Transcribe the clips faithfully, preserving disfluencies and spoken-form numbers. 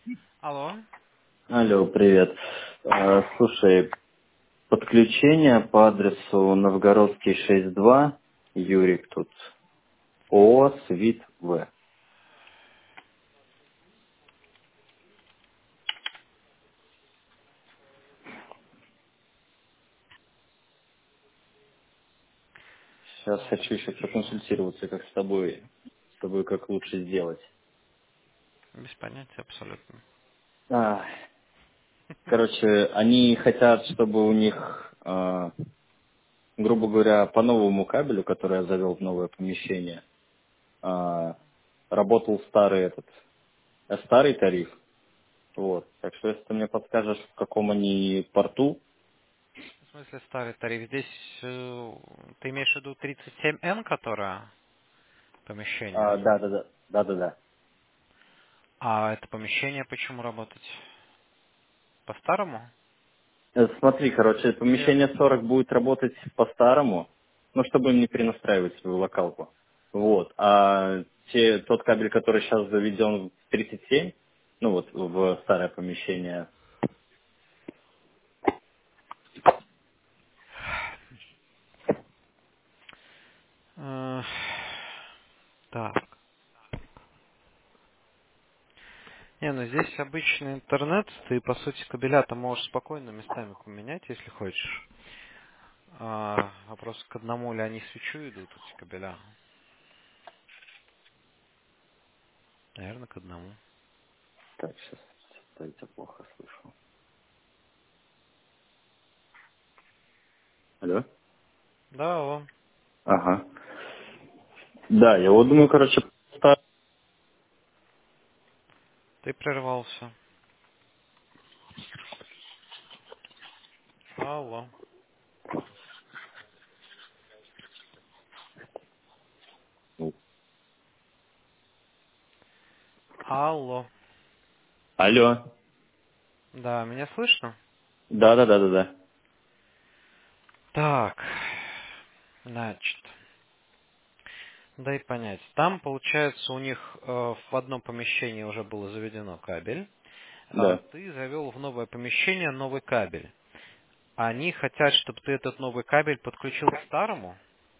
Алло. Алло, привет. А, Слушай, подключение по адресу Новгородский шесть два, Юрик тут, ООО «Свит В». Сейчас Так, хочу еще хорошо. проконсультироваться, как с тобой, с тобой как лучше сделать. Без понятия абсолютно. А, Короче, они хотят, чтобы у них, а, грубо говоря, по новому кабелю, который я завел в новое помещение, а, работал старый этот, э, старый тариф. Вот. Так что если ты мне подскажешь, в каком они порту. В смысле старый тариф? Здесь э, ты имеешь в виду тридцать семь эн, которое помещение? А, да, да, да, да, да, да. А это помещение почему работать? По-старому? Э, Смотри, короче, Или... помещение сорок будет работать по-старому, ну, чтобы им не перенастраивать свою локалку. Вот. А те, тот кабель, который сейчас заведен в тридцать семь, ну вот в старое помещение. э, Так. Не, ну здесь обычный интернет, ты по сути кабеля-то можешь спокойно местами поменять, если хочешь. А, вопрос, к одному ли они свечу идут, эти кабеля? Наверное, к одному. Так, сейчас, я тебя плохо слышу. Алло? Да, алло. Ага. Да, я вот думаю, короче, по- Ты прервался. Алло. ну, Алло. Алло. Да, меня слышно? Да, да, да, да, да. Так, значит, дай понять. Там, получается, у них э, в одном помещении уже было заведено кабель. А Да. ты завел в новое помещение новый кабель. Они хотят, чтобы ты этот новый кабель подключил к старому.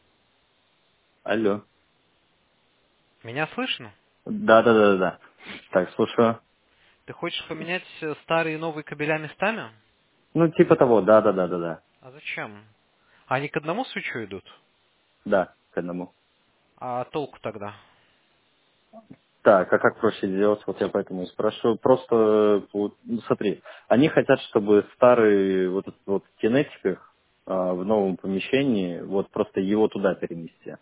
Алло. Меня слышно? Да, да, да, да, да. Так, слушаю. Ты хочешь поменять э, старые и новые кабеля местами? Ну, типа того, да, да, да, да, да. А зачем? Они к одному свечу идут? Да, к одному. А толку тогда? Так, а как проще сделать? Вот я поэтому и спрашиваю. Просто, э, вот, ну, смотри, они хотят, чтобы старый вот этот вот кинетик их а, в новом помещении, вот просто его туда перенести.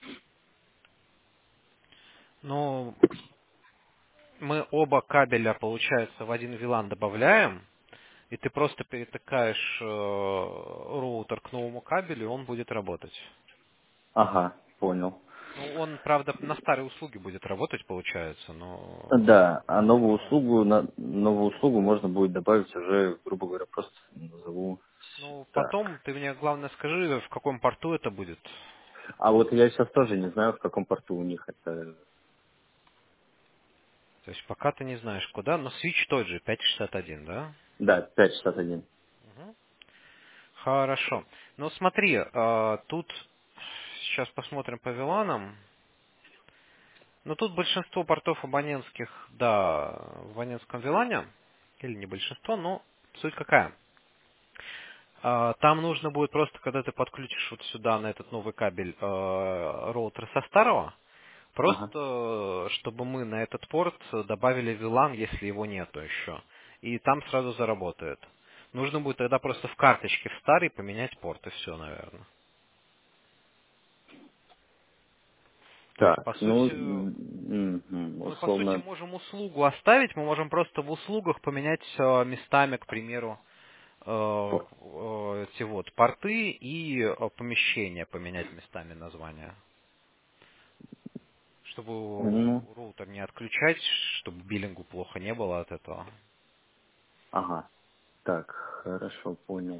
Ну, мы оба кабеля, получается, в один вилан добавляем, и ты просто перетыкаешь э, роутер к новому кабелю, и он будет работать. Ага, понял. Ну, он, правда, на старой услуге будет работать, получается, но Да, а все новую равно. услугу, на, новую услугу можно будет добавить уже, грубо говоря, просто назову Ну, так. потом ты мне, главное, скажи, в каком порту это будет. А вот я сейчас тоже не знаю, в каком порту у них это. То есть пока ты не знаешь, куда, но свич тот же, пятьсот шестьдесят один, да? Да, пять шестьдесят один. Мгм. Хорошо. Ну, смотри, э, тут сейчас посмотрим по виланам. Ну, тут большинство портов абонентских, да, в абонентском вилане, или не большинство, но суть какая. А, Там нужно будет просто, когда ты подключишь вот сюда на этот новый кабель э, роутер со старого, Ага. просто э, чтобы мы на этот порт добавили вилан, если его нету еще. И там сразу заработает. Нужно будет тогда просто в карточке в старый поменять порт, и все, наверное. То есть, по Так, ну, сути, м, м, мы, по сути, условно, можем услугу оставить, мы можем просто в услугах поменять э, местами, к примеру, э, порт. э, эти вот порты и э, помещения поменять местами названия. Чтобы Ну, роутер не отключать, чтобы биллингу плохо не было от этого. ага. Так, хорошо, понял.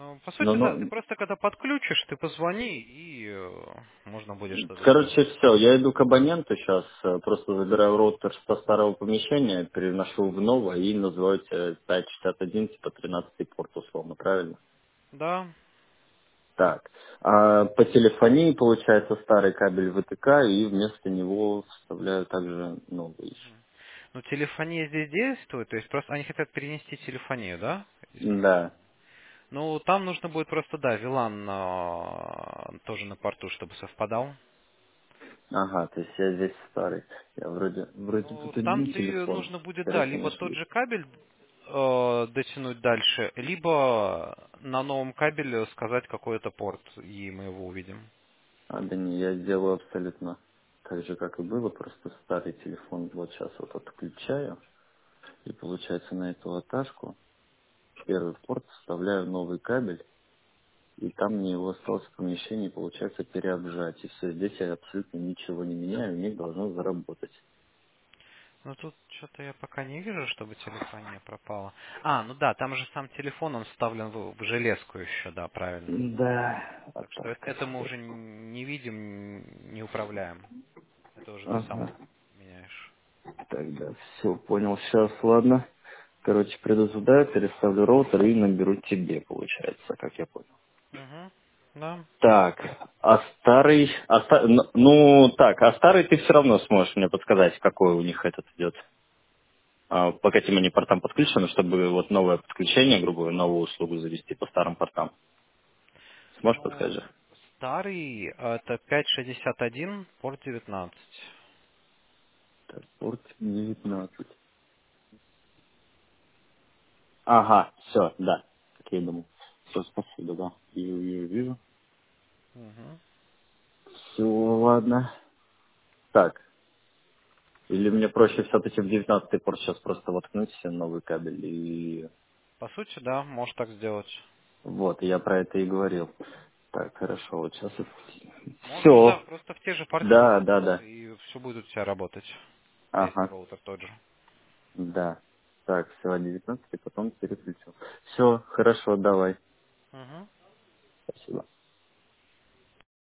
Ну, по Но, сути, да, ты ну, просто когда подключишь, ты позвони, и э, можно будет что-то сделать. короче, все, я иду к абоненту сейчас, просто забираю роутер со старого помещения, переношу в новое и называю тебя пять шестьдесят один, типа тринадцатый порт условно, правильно? Да. Так, а по телефонии получается старый кабель вэ тэ ка и вместо него вставляю также новый еще. Ну, телефония здесь действует, то есть просто они хотят перенести телефонию, да? Да, Ну, там нужно будет просто, да, вилан а, тоже на порту, чтобы совпадал. ага, то есть я здесь старый. Я вроде, вроде Ну, тут там один ты телефон, нужно будет, да, скорее либо всего, тот ошибусь. же кабель э, дотянуть дальше, либо на новом кабеле сказать какой-то порт, и мы его увидим. А, да не, я сделаю абсолютно так же, как и было, просто старый телефон вот сейчас вот отключаю, и получается на эту латашку в первый порт вставляю новый кабель, и там мне его осталось в помещении, получается, переобжать. И все, здесь я абсолютно ничего не меняю, у них должно заработать. Ну, тут что-то я пока не вижу, чтобы телефония пропала. А, ну да, там же сам телефон, он вставлен в, в железку еще, да, правильно. Да, Так что это, латашка это мы все. уже не видим, не управляем. Это уже ты сам Ага, меняешь. тогда все, понял, сейчас, ладно. Короче, приду туда, переставлю роутер и наберу тебе, получается, как я понял. Угу, да. Так, а старый, а ста- ну, ну, так, а старый ты все равно сможешь мне подсказать, какой у них этот идет. А, по каким они портам подключены, чтобы вот новое подключение, грубо говоря, новую услугу завести по старым портам. Сможешь Ну, подсказать? старый это пять шестьдесят один, порт девятнадцать. Так, порт девятнадцать. Ага, все, да, как я и думал. Все, спасибо, да. Вижу, вижу, вижу. Угу. Все, ладно. Так, или мне проще все-таки в девятнадцатый порт сейчас просто воткнуть себе новый кабель и... По сути, да, можешь так сделать. Вот, я про это и говорил. Так, хорошо, вот сейчас... Можешь, да, Все. просто в те же порты Да, да, воткнуть, да. и все будет у тебя работать. Если Ага, роутер тот же. да. Так, все, девятнадцатый, потом переключил. Все, хорошо, давай.